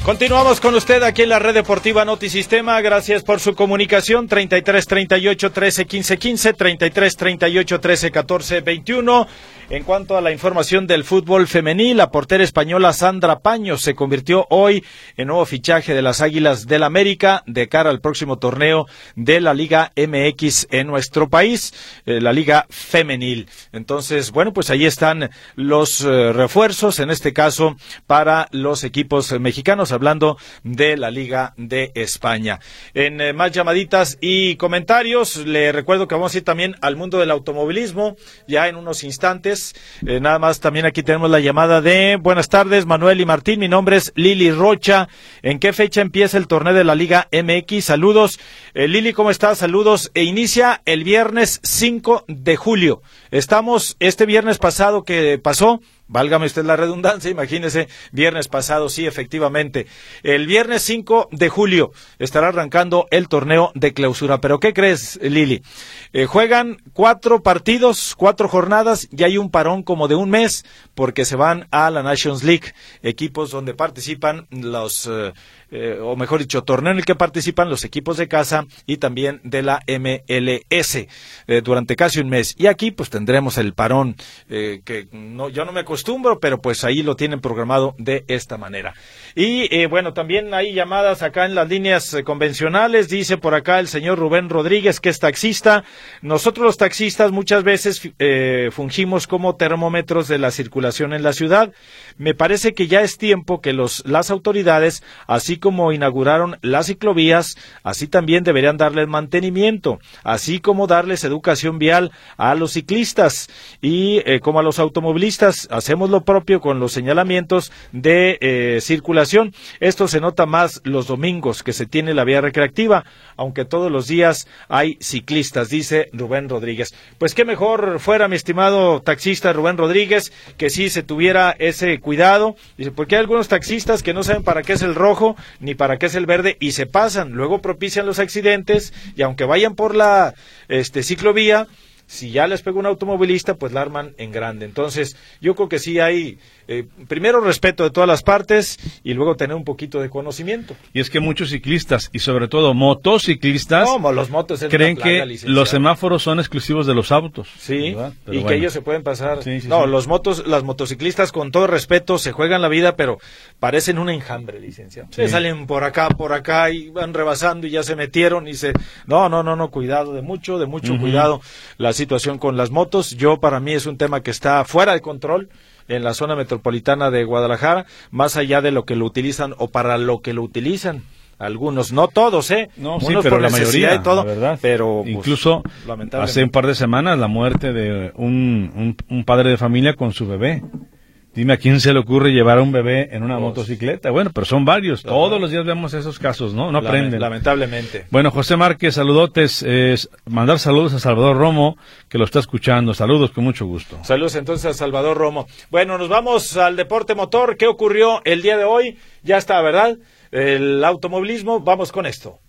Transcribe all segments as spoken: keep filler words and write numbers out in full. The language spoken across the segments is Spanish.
Continuamos con usted aquí en la Red Deportiva Notisistema. Gracias por su comunicación. treinta y tres, treinta y ocho, trece, quince, quince, treinta y tres, treinta y ocho, trece, catorce, veintiuno. En cuanto a la información del fútbol femenil, la portera española Sandra Paños se convirtió hoy en nuevo fichaje de las Águilas del América de cara al próximo torneo de la Liga M X en nuestro país, eh, la Liga Femenil. Entonces, bueno, pues ahí están los eh, refuerzos, en este caso para los equipos mexicanos, hablando de la Liga de España. En eh, más llamaditas y comentarios, le recuerdo que vamos a ir también al mundo del automovilismo ya en unos instantes. Eh, nada más, también aquí tenemos la llamada de buenas tardes, Manuel y Martín, mi nombre es Lili Rocha. ¿En qué fecha empieza el torneo de la Liga M X? Saludos. Eh, Lili, ¿cómo estás? Saludos. E inicia el viernes cinco de julio. Estamos este viernes pasado que pasó, válgame usted la redundancia, imagínese, viernes pasado, sí, efectivamente. El viernes cinco de julio estará arrancando el torneo de clausura. ¿Pero qué crees, Lili? Eh, juegan cuatro partidos, cuatro jornadas, y hay un parón como de un mes, porque se van a la Nations League, equipos donde participan los, eh, eh, o mejor dicho, torneo en el que participan los equipos de casa y también de la M L S, eh, durante casi un mes. Y aquí pues tendremos el parón, eh, que no, yo no me acostumbro, pero pues ahí lo tienen programado de esta manera. Y eh, bueno, también hay llamadas acá en las líneas eh, convencionales. Dice por acá el señor Rubén Rodríguez, que es taxista. Nosotros los taxistas muchas veces eh, fungimos como termómetros de la circulación en la ciudad. Me parece que ya es tiempo que los las autoridades, así como inauguraron las ciclovías, así también deberían darles mantenimiento, así como darles educación vial a los ciclistas y eh, como a los automovilistas. Hacemos lo propio con los señalamientos de eh, circulación. Esto se nota más los domingos, que se tiene la vía recreativa, aunque todos los días hay ciclistas, dice Rubén Rodríguez. Pues qué mejor fuera, mi estimado taxista Rubén Rodríguez, que sí se tuviera ese cuidado. Dice, porque hay algunos taxistas que no saben para qué es el rojo ni para qué es el verde y se pasan, luego propician los accidentes, y aunque vayan por la este ciclovía, si ya les pega un automovilista, pues la arman en grande. Entonces, yo creo que sí hay, eh, primero, respeto de todas las partes y luego tener un poquito de conocimiento. Y es que muchos ciclistas, y sobre todo motociclistas, no, los motos es creen una plaga, que licenciado. Los semáforos son exclusivos de los autos. Sí, y bueno. que ellos se pueden pasar. Sí, sí, no, sí. los motos, las motociclistas, con todo respeto, se juegan la vida, pero parecen un enjambre, licenciado. Sí. Se salen por acá, por acá, y van rebasando y ya se metieron y se... No, no, no, no, cuidado, de mucho, de mucho uh-huh. cuidado la situación con las motos. Yo, para mí, es un tema que está fuera de control en la zona metropolitana de Guadalajara, más allá de lo que lo utilizan o para lo que lo utilizan. Algunos, no todos, ¿eh? No, Unos sí, pero por la necesidad mayoría, y todo, la verdad. Pero incluso pues, hace un par de semanas la muerte de un, un, un padre de familia con su bebé. Dime a quién se le ocurre llevar a un bebé en una Dos. motocicleta. Bueno, pero son varios. Dos. Todos los días vemos esos casos, ¿no? No aprenden. Lamentablemente. Bueno, José Márquez, saludotes. Eh, mandar saludos a Salvador Romo, que lo está escuchando. Saludos, con mucho gusto. Saludos entonces a Salvador Romo. Bueno, nos vamos al deporte motor. ¿Qué ocurrió el día de hoy? Ya está, ¿verdad? El automovilismo. Vamos con esto.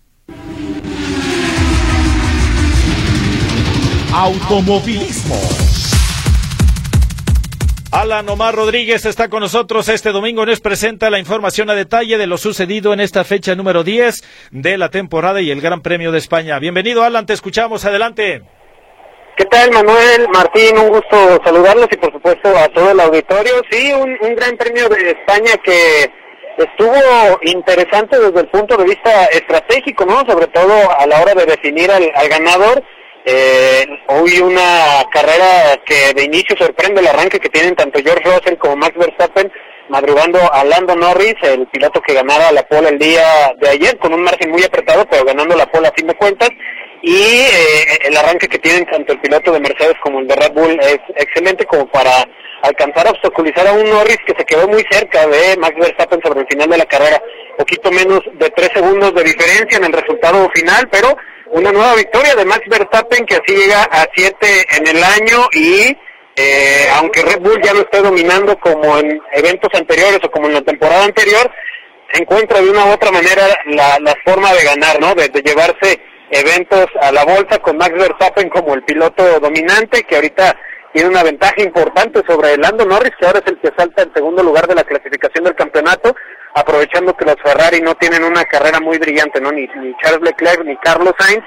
Automovilismo. Alan Omar Rodríguez está con nosotros este domingo, nos presenta la información a detalle de lo sucedido en esta fecha número diez de la temporada y el Gran Premio de España. Bienvenido, Alan, te escuchamos, adelante. ¿Qué tal, Manuel, Martín? Un gusto saludarlos y por supuesto a todo el auditorio. Sí, un, un Gran Premio de España que estuvo interesante desde el punto de vista estratégico, ¿no? Sobre todo a la hora de definir al, al ganador. Eh, hoy una carrera que de inicio sorprende el arranque que tienen tanto George Russell como Max Verstappen, madrugando a Lando Norris, el piloto que ganara la pole el día de ayer, con un margen muy apretado, pero ganando la pole a fin de cuentas. Y eh, el arranque que tienen tanto el piloto de Mercedes como el de Red Bull es excelente como para alcanzar a obstaculizar a un Norris que se quedó muy cerca de Max Verstappen sobre el final de la carrera, poquito menos de tres segundos de diferencia en el resultado final, pero una nueva victoria de Max Verstappen que así llega a siete en el año y eh, aunque Red Bull ya no esté dominando como en eventos anteriores o como en la temporada anterior, encuentra de una u otra manera la, la forma de ganar, ¿no? De, de llevarse eventos a la bolsa con Max Verstappen como el piloto dominante que ahorita tiene una ventaja importante sobre Lando Norris, que ahora es el que salta en segundo lugar de la clasificación del campeonato, aprovechando que los Ferrari no tienen una carrera muy brillante, ¿no? Ni, ni Charles Leclerc ni Carlos Sainz,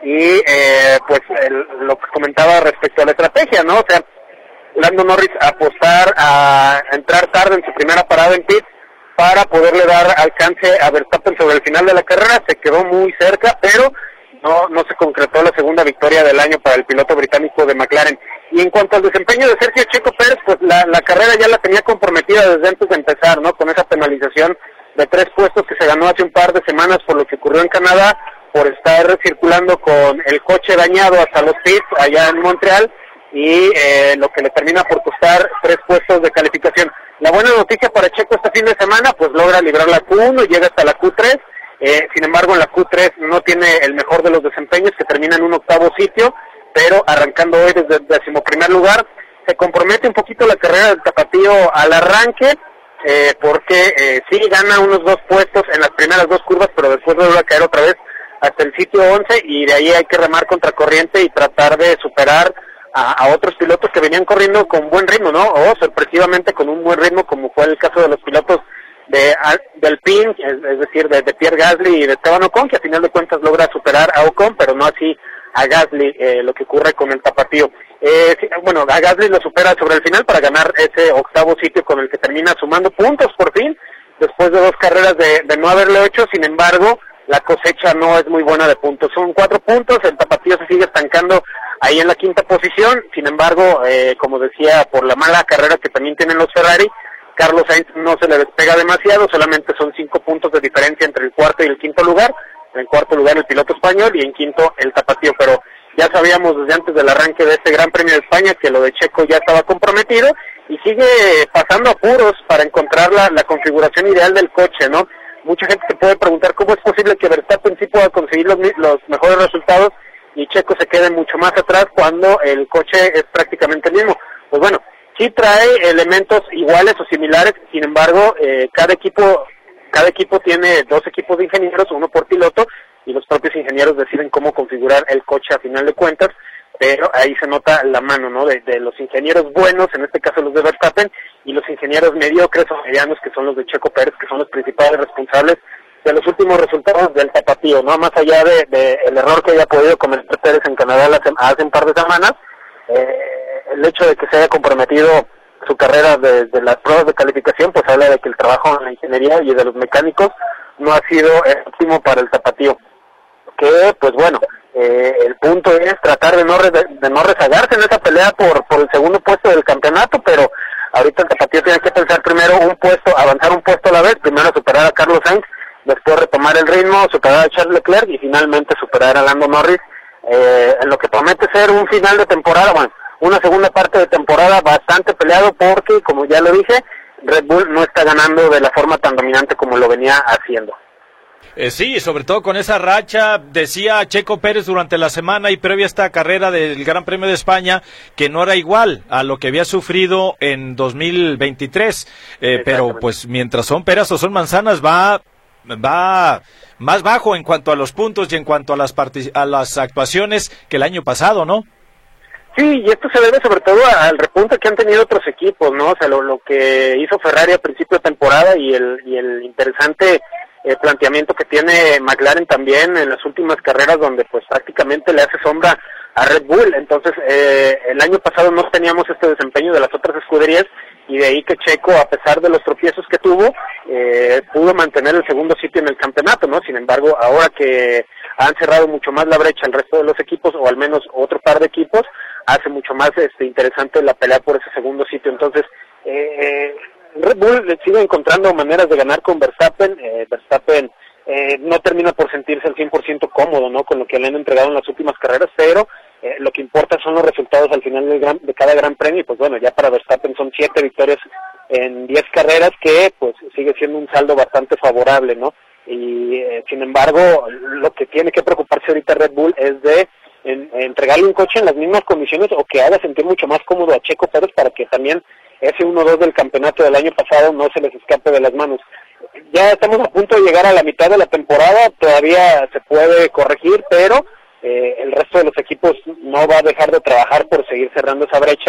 y eh, pues el, lo que comentaba respecto a la estrategia, ¿no? O sea, Lando Norris apostar a entrar tarde en su primera parada en pit para poderle dar alcance a Verstappen sobre el final de la carrera, se quedó muy cerca, pero no no se concretó la segunda victoria del año para el piloto británico de McLaren. Y en cuanto al desempeño de Sergio Checo Pérez, pues la, la carrera ya la tenía comprometida desde antes de empezar, ¿no? Con esa penalización de tres puestos que se ganó hace un par de semanas por lo que ocurrió en Canadá, por estar circulando con el coche dañado hasta los pits allá en Montreal, y eh, lo que le termina por costar tres puestos de calificación. La buena noticia para Checo este fin de semana, pues logra librar la Q uno y llega hasta la Q tres, eh, sin embargo en la Q tres no tiene el mejor de los desempeños, que termina en un octavo sitio, pero arrancando hoy desde el decimoprimer lugar, se compromete un poquito la carrera del tapatío al arranque, eh, porque eh, sí gana unos dos puestos en las primeras dos curvas, pero después vuelve a caer otra vez hasta el sitio once, y de ahí hay que remar contracorriente y tratar de superar A, a otros pilotos que venían corriendo con buen ritmo, ¿no? O sorpresivamente con un buen ritmo, como fue el caso de los pilotos de, de Alpine, es, es decir, de, de Pierre Gasly y de Esteban Ocon, que a final de cuentas logra superar a Ocon, pero no así a Gasly, eh, lo que ocurre con el tapatío. Eh, bueno, a Gasly lo supera sobre el final para ganar ese octavo sitio con el que termina sumando puntos por fin, después de dos carreras de, de no haberlo hecho. Sin embargo, la cosecha no es muy buena de puntos, son cuatro puntos, el tapatío se sigue estancando ahí en la quinta posición. Sin embargo, eh, como decía, por la mala carrera que también tienen los Ferrari, Carlos Sainz no se le despega demasiado, solamente son cinco puntos de diferencia entre el cuarto y el quinto lugar, en cuarto lugar el piloto español y en quinto el tapatío, pero ya sabíamos desde antes del arranque de este Gran Premio de España que lo de Checo ya estaba comprometido, y sigue pasando apuros para encontrar la, la configuración ideal del coche, ¿no? Mucha gente se puede preguntar cómo es posible que Verstappen sí pueda conseguir los, los mejores resultados y Checo se quede mucho más atrás cuando el coche es prácticamente el mismo. Pues bueno, sí trae elementos iguales o similares, sin embargo, eh, cada equipo cada equipo tiene dos equipos de ingenieros, uno por piloto, y los propios ingenieros deciden cómo configurar el coche a final de cuentas, pero ahí se nota la mano, ¿no? De, de los ingenieros buenos, en este caso los de Verstappen, y los ingenieros mediocres o medianos, que son los de Checo Pérez, que son los principales responsables de los últimos resultados del tapatío, ¿no? Más allá de, de el error que haya podido cometer Pérez en Canadá hace, hace un par de semanas, eh, el hecho de que se haya comprometido su carrera de, de las pruebas de calificación, pues habla de que el trabajo en la ingeniería y de los mecánicos no ha sido óptimo para el tapatío. Que, pues bueno, eh, el punto es tratar de no re, de no rezagarse en esa pelea por por el segundo puesto del campeonato, pero ahorita el tapatío tiene que pensar primero un puesto, avanzar un puesto a la vez, primero superar a Carlos Sainz, después retomar el ritmo, superar a Charles Leclerc y finalmente superar a Lando Norris, eh, en lo que promete ser un final de temporada, bueno, una segunda parte de temporada bastante peleado, porque, como ya lo dije, Red Bull no está ganando de la forma tan dominante como lo venía haciendo. Eh, sí, sobre todo con esa racha, decía Checo Pérez durante la semana y previa a esta carrera del Gran Premio de España, que no era igual a lo que había sufrido en dos mil veintitrés, eh, pero pues mientras son peras o son manzanas, va va más bajo en cuanto a los puntos y en cuanto a las partic- a las actuaciones que el año pasado, ¿no? Sí, y esto se debe sobre todo al repunte que han tenido otros equipos, ¿no? O sea, lo, lo que hizo Ferrari a principio de temporada y el y el interesante eh, planteamiento que tiene McLaren también en las últimas carreras, donde pues prácticamente le hace sombra a Red Bull. Entonces, eh, el año pasado no teníamos este desempeño de las otras escuderías, y de ahí que Checo, a pesar de los tropiezos que tuvo, eh, pudo mantener el segundo sitio en el campeonato, ¿no? Sin embargo, ahora que han cerrado mucho más la brecha el resto de los equipos, o al menos otro par de equipos, hace mucho más este interesante la pelea por ese segundo sitio. Entonces, eh, eh, Red Bull sigue encontrando maneras de ganar con Verstappen. eh, Verstappen eh, no termina por sentirse al cien por ciento cómodo, ¿no? Con lo que le han entregado en las últimas carreras, pero eh, lo que importa son los resultados al final del gran, de cada gran premio, y pues bueno, ya para Verstappen son siete victorias en diez carreras, que pues sigue siendo un saldo bastante favorable, ¿no? Y eh, sin embargo, lo que tiene que preocuparse ahorita Red Bull es de en, en entregarle un coche en las mismas condiciones, o que haga sentir mucho más cómodo a Checo Pérez, para que también ese uno dos del campeonato del año pasado no se les escape de las manos. Ya estamos a punto de llegar a la mitad de la temporada, todavía se puede corregir, pero eh, el resto de los equipos no va a dejar de trabajar por seguir cerrando esa brecha,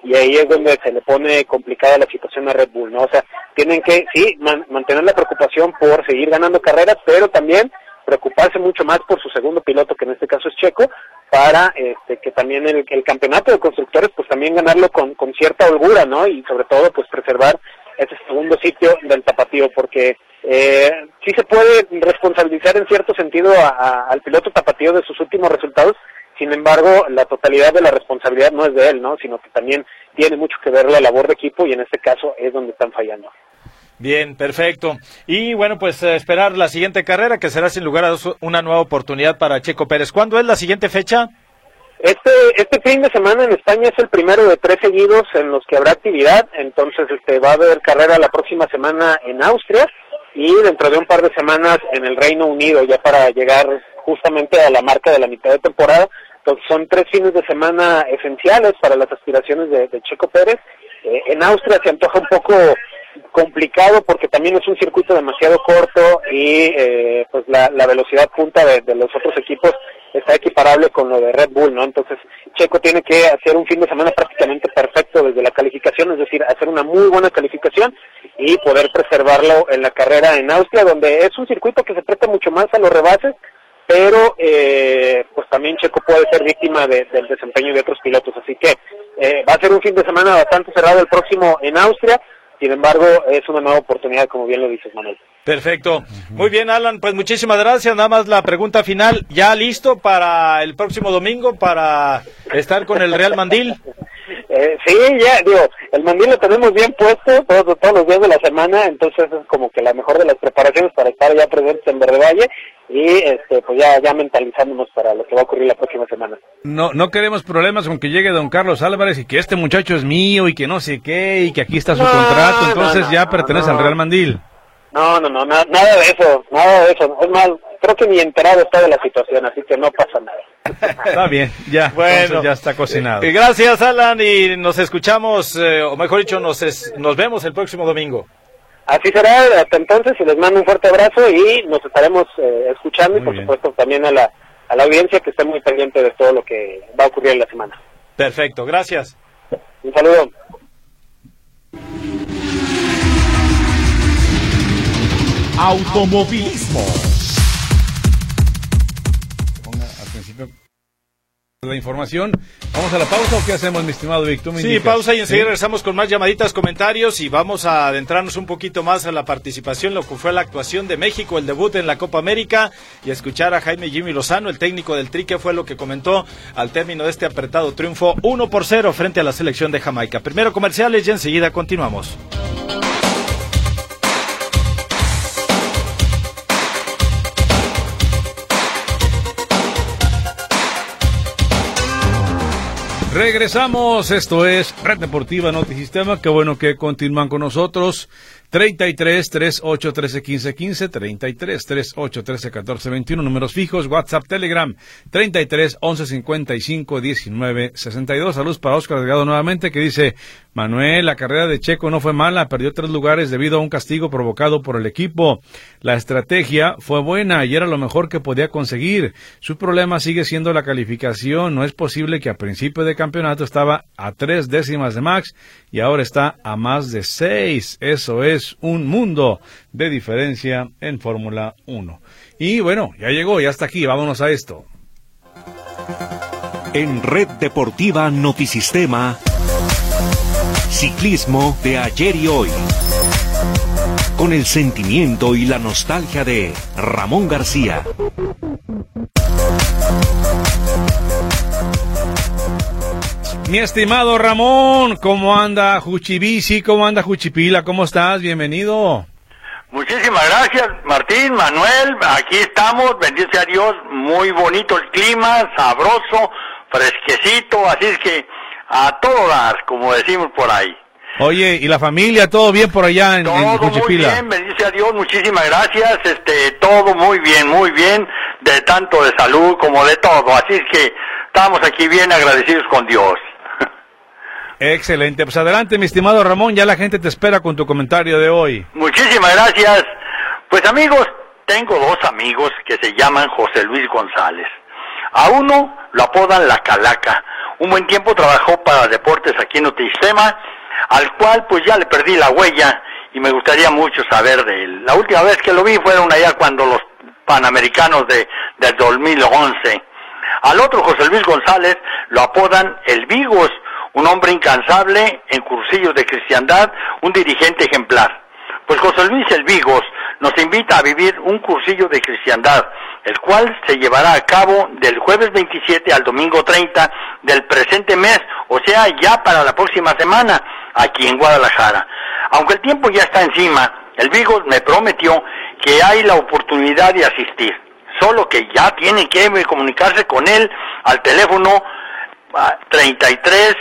y ahí es donde se le pone complicada la situación a Red Bull, ¿no? O sea, tienen que, sí, man, mantener la preocupación por seguir ganando carreras, pero también preocuparse mucho más por su segundo piloto, que en este caso es Checo, para este, que también el, el campeonato de constructores, pues también ganarlo con, con cierta holgura, ¿no? Y sobre todo, pues preservar ese segundo sitio del tapatío, porque eh, sí se puede responsabilizar en cierto sentido a, a, al piloto tapatío de sus últimos resultados. Sin embargo, la totalidad de la responsabilidad no es de él, ¿no? Sino que también tiene mucho que ver la labor de equipo, y en este caso es donde están fallando. Bien, perfecto. Y bueno, pues eh, esperar la siguiente carrera, que será sin lugar a dudas una nueva oportunidad para Checo Pérez. ¿Cuándo es la siguiente fecha? Este este fin de semana en España es el primero de tres seguidos en los que habrá actividad. Entonces este va a haber carrera la próxima semana en Austria y dentro de un par de semanas en el Reino Unido, ya para llegar justamente a la marca de la mitad de temporada. Entonces son tres fines de semana esenciales para las aspiraciones de, de Checo Pérez. Eh, en Austria se antoja un poco complicado porque también es un circuito demasiado corto y eh, pues la, la velocidad punta de, de los otros equipos está equiparable con lo de Red Bull, ¿no? Entonces Checo tiene que hacer un fin de semana prácticamente perfecto desde la calificación, es decir, hacer una muy buena calificación y poder preservarlo en la carrera en Austria, donde es un circuito que se presta mucho más a los rebases, pero eh, pues también Checo puede ser víctima de, del desempeño de otros pilotos, así que eh, va a ser un fin de semana bastante cerrado el próximo en Austria. Sin embargo, es una nueva oportunidad, como bien lo dices, Manuel. Perfecto. Muy bien, Alan, pues muchísimas gracias. Nada más la pregunta final, ¿ya listo para el próximo domingo, para estar con el Real Mandil? Eh, sí, ya, digo, el mandil lo tenemos bien puesto todos, todos los días de la semana, entonces es como que la mejor de las preparaciones para estar ya presentes en Verde Valle y este pues ya, ya mentalizándonos para lo que va a ocurrir la próxima semana. No no queremos problemas con que llegue don Carlos Álvarez y que este muchacho es mío y que no sé qué y que aquí está su no, contrato, entonces no, no, ya pertenece no. al Real Mandil. No, no, no, na, nada de eso, nada de eso. Es más, creo que ni enterado está de la situación, así que no pasa nada. Está bien, ya, bueno, ya está cocinado. Eh, gracias, Alan, y nos escuchamos, eh, o mejor dicho, nos, es, nos vemos el próximo domingo. Así será, hasta entonces, y les mando un fuerte abrazo y nos estaremos eh, escuchando muy y por bien. Supuesto también a la, a la audiencia que esté muy pendiente de todo lo que va a ocurrir en la semana. Perfecto, gracias. Un saludo. Automovilismo. Ponga al principio la información. ¿Vamos a la pausa o qué hacemos, mi estimado Víctor? Sí, indicas? Pausa y enseguida ¿Sí? regresamos con más llamaditas, comentarios y vamos a adentrarnos un poquito más a la participación, lo que fue la actuación de México, el debut en la Copa América y escuchar a Jaime Jimmy Lozano, el técnico del Tri, que fue lo que comentó al término de este apretado triunfo uno por cero frente a la selección de Jamaica. Primero comerciales y enseguida continuamos. Regresamos, esto es Red Deportiva Notisistema, qué bueno que continúan con nosotros. treinta y tres, treinta y ocho, trece, quince, quince, treinta y tres, treinta y ocho, trece, catorce, veintiuno, números fijos, WhatsApp, Telegram, treinta y tres, once, cincuenta y cinco, diecinueve, sesenta y dos. Saludos para Oscar Delgado nuevamente, que dice: Manuel, la carrera de Checo no fue mala, perdió tres lugares debido a un castigo provocado por el equipo. La estrategia fue buena y era lo mejor que podía conseguir. Su problema sigue siendo la calificación. No es posible que a principio de campeonato estaba a tres décimas de Max y ahora está a más de seis. Eso es un mundo de diferencia en Fórmula uno. Y bueno, ya llegó, ya está aquí, vámonos a esto. En Red Deportiva Notisistema, ciclismo de ayer y hoy, con el sentimiento y la nostalgia de Ramón García. Mi estimado Ramón, ¿cómo anda Juchibisi? ¿Cómo anda Juchipila? ¿Cómo estás? Bienvenido. Muchísimas gracias, Martín, Manuel, aquí estamos, bendice a Dios, muy bonito el clima, sabroso, fresquecito, así es que a todo dar, como decimos por ahí. Oye, ¿y la familia, todo bien por allá en, en Juchipila? Todo muy bien, bendice a Dios, muchísimas gracias, este, todo muy bien, muy bien, de tanto de salud como de todo, así es que estamos aquí bien agradecidos con Dios. Excelente, pues adelante mi estimado Ramón, ya la gente te espera con tu comentario de hoy. Muchísimas gracias. Pues amigos, tengo dos amigos que se llaman José Luis González. A uno lo apodan La Calaca, Un buen tiempo trabajó para Deportes aquí en Notisistema, al cual pues ya le perdí la huella y me gustaría mucho saber de él. La última vez que lo vi fueron allá cuando los Panamericanos de, del dos mil once. Al otro, José Luis González, lo apodan el Vigos, un hombre incansable en cursillos de cristiandad, un dirigente ejemplar. Pues José Luis el Vigos nos invita a vivir un cursillo de cristiandad, el cual se llevará a cabo del jueves veintisiete al domingo treinta del presente mes, o sea, ya para la próxima semana, aquí en Guadalajara. Aunque el tiempo ya está encima, el Vigos me prometió que hay la oportunidad de asistir, solo que ya tiene que comunicarse con él al teléfono treinta y tres,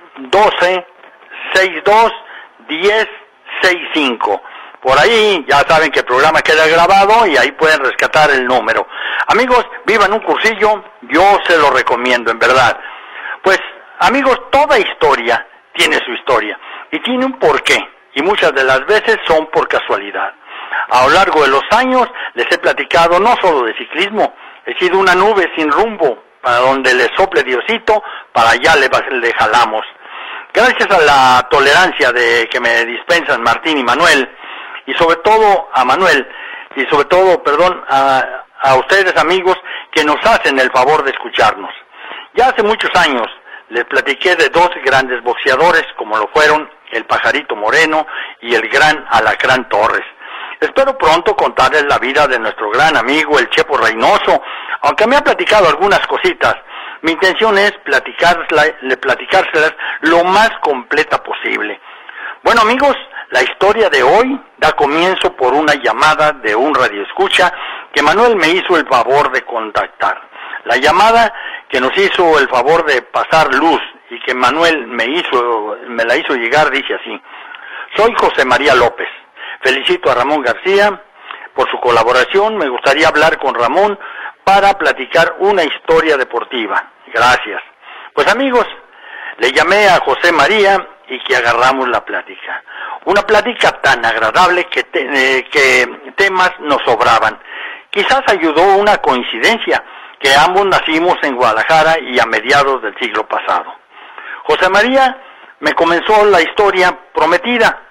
doce, sesenta y dos, diez, sesenta y cinco. Por ahí ya saben que el programa queda grabado y ahí pueden rescatar el número. Amigos, vivan un cursillo, yo se lo recomiendo, en verdad. Pues, amigos, toda historia tiene su historia y tiene un porqué, y muchas de las veces son por casualidad. A lo largo de los años les he platicado no solo de ciclismo, he sido una nube sin rumbo, para donde le sople Diosito, para allá le, le jalamos. Gracias a la tolerancia de que me dispensan Martín y Manuel, y sobre todo a Manuel, y sobre todo, perdón, a, a ustedes amigos que nos hacen el favor de escucharnos. Ya hace muchos años les platiqué de dos grandes boxeadores, como lo fueron el Pajarito Moreno y el gran Alacrán Torres. Espero pronto contarles la vida de nuestro gran amigo el Chepo Reynoso, aunque me ha platicado algunas cositas. Mi intención es platicárselas, platicárselas lo más completa posible. Bueno amigos, la historia de hoy da comienzo por una llamada de un radioescucha que Manuel me hizo el favor de contactar. La llamada que nos hizo el favor de pasar luz y que Manuel me hizo, me la hizo llegar dice así: soy José María López. Felicito a Ramón García por su colaboración. Me gustaría hablar con Ramón para platicar una historia deportiva. Gracias. Pues amigos, le llamé a José María y que agarramos la plática. Una plática tan agradable que, te, eh, que temas nos sobraban. Quizás ayudó una coincidencia, que ambos nacimos en Guadalajara y a mediados del siglo pasado. José María me comenzó la historia prometida.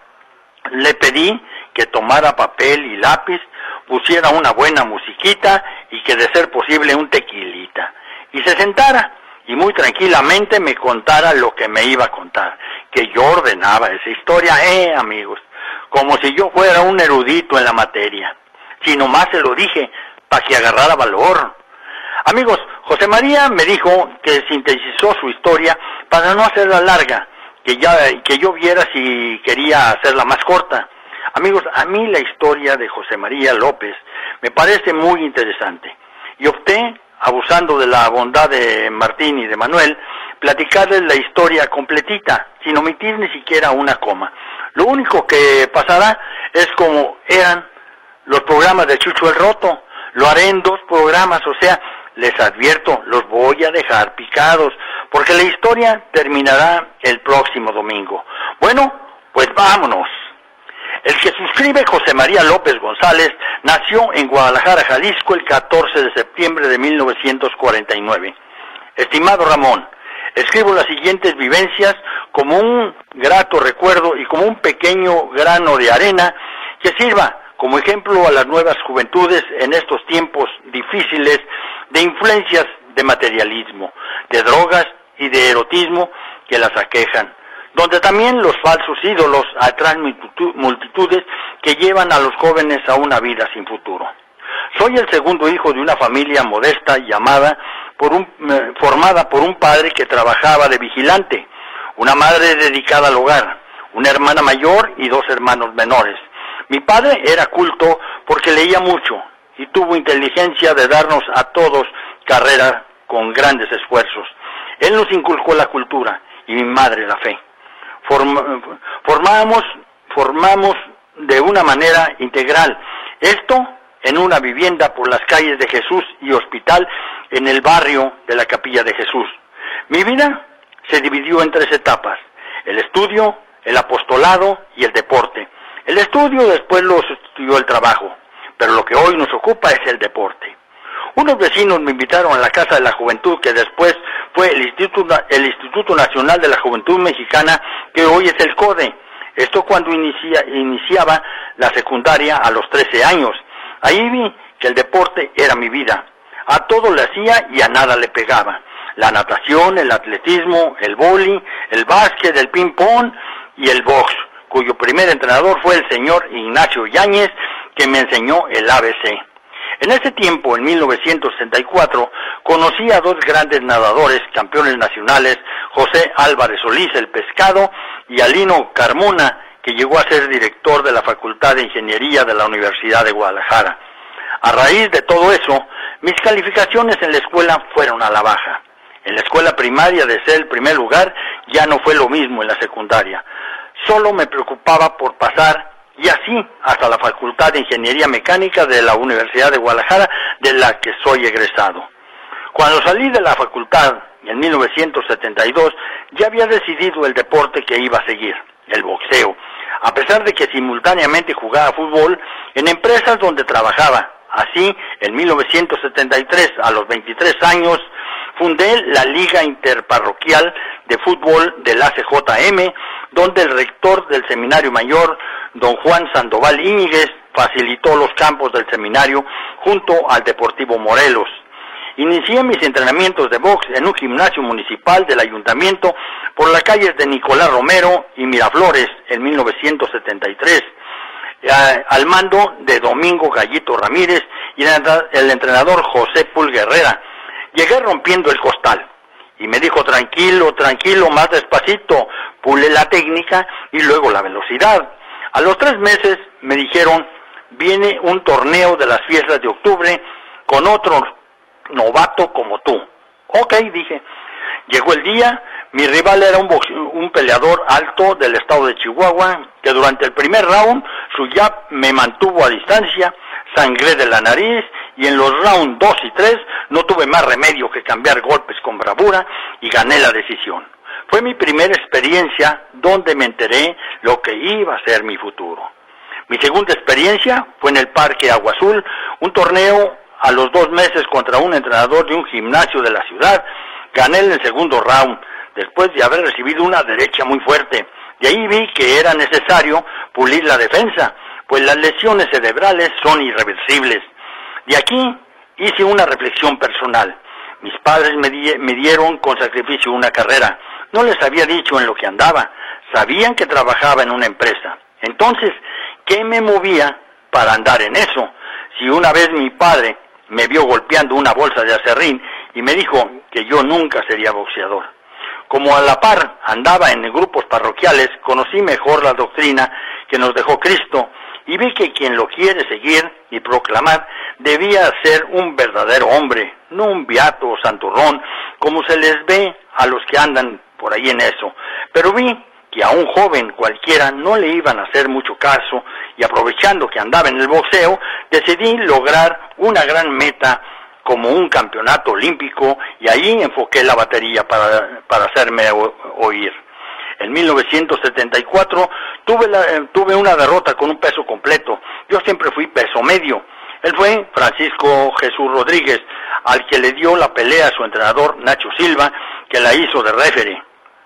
Le pedí que tomara papel y lápiz, pusiera una buena musiquita y que de ser posible un tequilita. Y se sentara y muy tranquilamente me contara lo que me iba a contar, que yo ordenaba esa historia, eh amigos, como si yo fuera un erudito en la materia. Si nomás se lo dije, para que agarrara valor. Amigos, José María me dijo que sintetizó su historia para no hacerla larga, que, ya, que yo viera si quería hacerla más corta. Amigos, a mí la historia de José María López me parece muy interesante y opté, abusando de la bondad de Martín y de Manuel, platicarles la historia completita, sin omitir ni siquiera una coma. Lo único que pasará es como eran los programas de Chucho el Roto. Lo haré en dos programas, o sea, les advierto, los voy a dejar picados, porque la historia terminará el próximo domingo. Bueno, pues vámonos. El que suscribe, José María López González, nació en Guadalajara, Jalisco, el catorce de septiembre de mil novecientos cuarenta y nueve. Estimado Ramón, escribo las siguientes vivencias como un grato recuerdo y como un pequeño grano de arena que sirva como ejemplo a las nuevas juventudes en estos tiempos difíciles de influencias de materialismo, de drogas y de erotismo que las aquejan, donde también los falsos ídolos atraen multitudes que llevan a los jóvenes a una vida sin futuro. Soy el segundo hijo de una familia modesta llamada por un, eh, formada por un padre que trabajaba de vigilante, una madre dedicada al hogar, una hermana mayor y dos hermanos menores. Mi padre era culto porque leía mucho y tuvo inteligencia de darnos a todos carrera con grandes esfuerzos. Él nos inculcó la cultura y mi madre la fe. Form, formamos, formamos de una manera integral. Esto en una vivienda por las calles de Jesús y Hospital en el barrio de la Capilla de Jesús. Mi vida se dividió en tres etapas: el estudio, el apostolado y el deporte. El estudio después lo sustituyó el trabajo, pero lo que hoy nos ocupa es el deporte. Unos vecinos me invitaron a la Casa de la Juventud, que después fue el Instituto, el Instituto Nacional de la Juventud Mexicana, que hoy es el CODE. Esto cuando inicia, iniciaba la secundaria a los trece años. Ahí vi que el deporte era mi vida. A todo le hacía y a nada le pegaba. La natación, el atletismo, el vóley, el básquet, el ping-pong y el box, cuyo primer entrenador fue el señor Ignacio Yáñez, que me enseñó el A B C. En ese tiempo, en mil novecientos sesenta y cuatro, conocí a dos grandes nadadores, campeones nacionales, José Álvarez Solís, el Pescado, y a Lino Carmona, que llegó a ser director de la Facultad de Ingeniería de la Universidad de Guadalajara. A raíz de todo eso, mis calificaciones en la escuela fueron a la baja. En la escuela primaria, de ser el primer lugar, ya no fue lo mismo en la secundaria. Solo me preocupaba por pasar, y así hasta la Facultad de Ingeniería Mecánica de la Universidad de Guadalajara, de la que soy egresado. Cuando salí de la facultad, en mil novecientos setenta y dos, ya había decidido el deporte que iba a seguir, el boxeo, a pesar de que simultáneamente jugaba fútbol en empresas donde trabajaba. Así, en mil novecientos setenta y tres, a los veintitrés años, fundé la Liga Interparroquial de Fútbol del A C J M, donde el rector del Seminario Mayor, don Juan Sandoval Íñiguez, facilitó los campos del seminario junto al Deportivo Morelos. Inicié mis entrenamientos de box en un gimnasio municipal del ayuntamiento por las calles de Nicolás Romero y Miraflores en mil novecientos setenta y tres, al mando de Domingo Gallito Ramírez y el entrenador José Pulga Herrera. Llegué rompiendo el costal y me dijo: tranquilo, tranquilo, más despacito, pule la técnica y luego la velocidad. A los tres meses me dijeron: viene un torneo de las fiestas de octubre con otro novato como tú. Ok, dije. Llegó el día. Mi rival era un, un peleador alto del estado de Chihuahua, que durante el primer round su jab me mantuvo a distancia, sangré de la nariz, y en los rounds dos y tres no tuve más remedio que cambiar golpes con bravura y gané la decisión. Fue mi primera experiencia donde me enteré lo que iba a ser mi futuro. Mi segunda experiencia fue en el Parque Agua Azul, un torneo a los dos meses contra un entrenador de un gimnasio de la ciudad. Gané en el segundo round, después de haber recibido una derecha muy fuerte. De ahí vi que era necesario pulir la defensa, pues las lesiones cerebrales son irreversibles. De aquí hice una reflexión personal. Mis padres me, di me dieron con sacrificio una carrera. No les había dicho en lo que andaba. Sabían que trabajaba en una empresa. Entonces, ¿qué me movía para andar en eso? Si una vez mi padre me vio golpeando una bolsa de acerrín y me dijo que yo nunca sería boxeador. Como a la par andaba en grupos parroquiales, conocí mejor la doctrina que nos dejó Cristo y vi que quien lo quiere seguir y proclamar debía ser un verdadero hombre, no un beato o santurrón, como se les ve a los que andan por ahí en eso. Pero vi que a un joven cualquiera no le iban a hacer mucho caso, y aprovechando que andaba en el boxeo, decidí lograr una gran meta como un campeonato olímpico, y ahí enfoqué la batería para, para hacerme oír. En mil novecientos setenta y cuatro tuve, la, eh, tuve una derrota con un peso completo. Yo siempre fui peso medio. Él fue Francisco Jesús Rodríguez, al que le dio la pelea a su entrenador Nacho Silva, que la hizo de referee.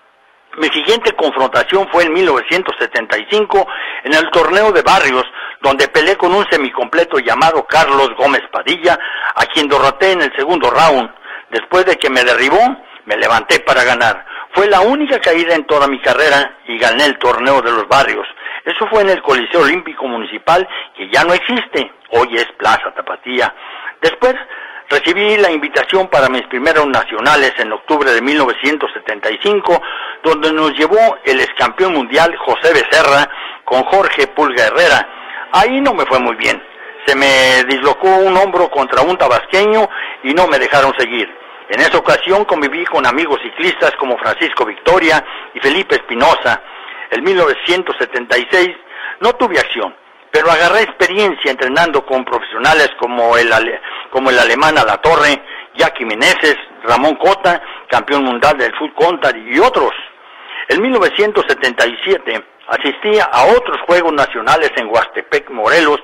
Mi siguiente confrontación fue en mil novecientos setenta y cinco en el torneo de barrios, donde peleé con un semicompleto llamado Carlos Gómez Padilla, a quien derroté en el segundo round. Después de que me derribó, me levanté para ganar. Fue la única caída en toda mi carrera y gané el torneo de los barrios. Eso fue en el Coliseo Olímpico Municipal, que ya no existe, hoy es Plaza Tapatía. Después recibí la invitación para mis primeros nacionales en octubre de mil novecientos setenta y cinco, donde nos llevó el excampeón mundial José Becerra con Jorge Pulga Herrera. Ahí no me fue muy bien. Se me dislocó un hombro contra un tabasqueño y no me dejaron seguir. En esa ocasión conviví con amigos ciclistas como Francisco Victoria y Felipe Espinosa. En mil novecientos setenta y seis no tuve acción, pero agarré experiencia entrenando con profesionales como el, ale, como el alemán Alatorre, Jackie Meneses, Ramón Cota, campeón mundial del Foot Contact y otros. En mil novecientos setenta y siete asistí a otros Juegos Nacionales en Huastepec, Morelos,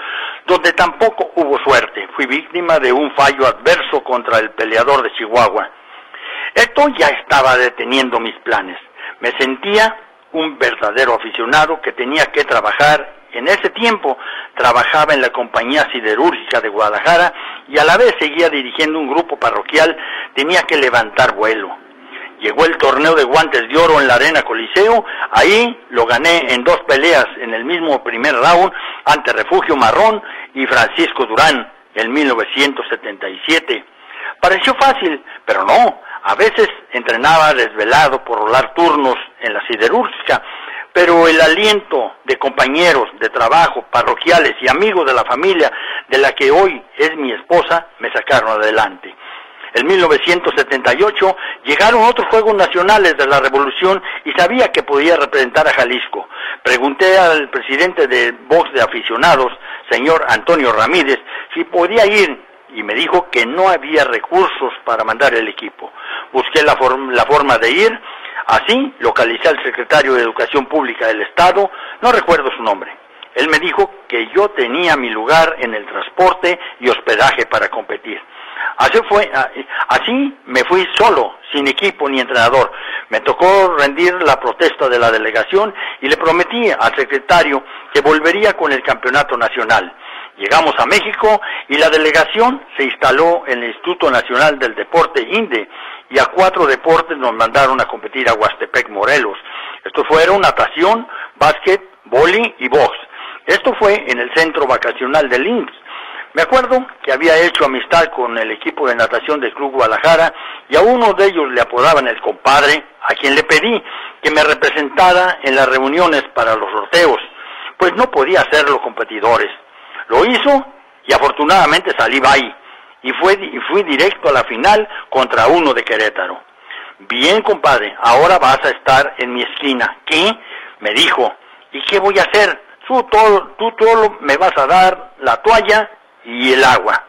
donde tampoco hubo suerte. Fui víctima de un fallo adverso contra el peleador de Chihuahua. Esto ya estaba deteniendo mis planes. Me sentía un verdadero aficionado que tenía que trabajar. En ese tiempo trabajaba en la compañía siderúrgica de Guadalajara y a la vez seguía dirigiendo un grupo parroquial. Tenía que levantar vuelo. Llegó el torneo de guantes de oro en la Arena Coliseo. Ahí lo gané en dos peleas en el mismo primer round ante Refugio Marrón y Francisco Durán en mil novecientos setenta y siete. Pareció fácil, pero no. A veces entrenaba desvelado por rolar turnos en la siderúrgica, pero el aliento de compañeros de trabajo, parroquiales y amigos de la familia de la que hoy es mi esposa me sacaron adelante. En mil novecientos setenta y ocho llegaron otros Juegos Nacionales de la Revolución y sabía que podía representar a Jalisco. Pregunté al presidente de box de aficionados, señor Antonio Ramírez, si podía ir y me dijo que no había recursos para mandar el equipo. Busqué la, form- la forma de ir, así localicé al secretario de Educación Pública del Estado, no recuerdo su nombre. Él me dijo que yo tenía mi lugar en el transporte y hospedaje para competir. Así fue, así me fui solo, sin equipo ni entrenador. Me tocó rendir la protesta de la delegación y le prometí al secretario que volvería con el campeonato nacional. Llegamos a México y la delegación se instaló en el Instituto Nacional del Deporte INDE y a cuatro deportes nos mandaron a competir a Huastepec, Morelos. Estos fueron natación, básquet, vóley y box. Esto fue en el centro vacacional del I M S S. Me acuerdo que había hecho amistad con el equipo de natación del Club Guadalajara y a uno de ellos le apodaban el compadre, a quien le pedí que me representara en las reuniones para los sorteos, pues no podía hacerlo competidores. Lo hizo y afortunadamente salí bye y, fue, y fui directo a la final contra uno de Querétaro. Bien, compadre, ahora vas a estar en mi esquina. ¿Qué? Me dijo. ¿Y qué voy a hacer? Tú todo, tú todo me vas a dar la toalla y el agua.